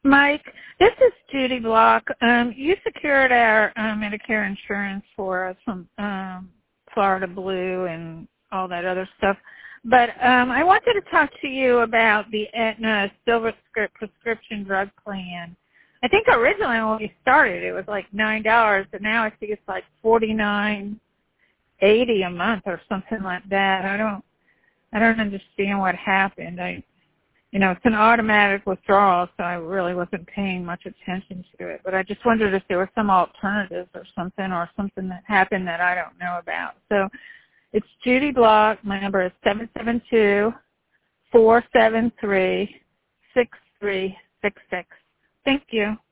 Mike, this is Judy Block. You secured our Medicare insurance for us from Florida Blue and all that other stuff. But I wanted to talk to you about the Aetna SilverScript prescription drug plan. I think originally when we started it was like $9, but now I think it's like $49.80 a month or something like that. I don't understand what happened. It's an automatic withdrawal, so I really wasn't paying much attention to it. But I just wondered if there was some alternatives or something that happened that I don't know about. So it's Judy Block. My number is 772-473-6366. Thank you.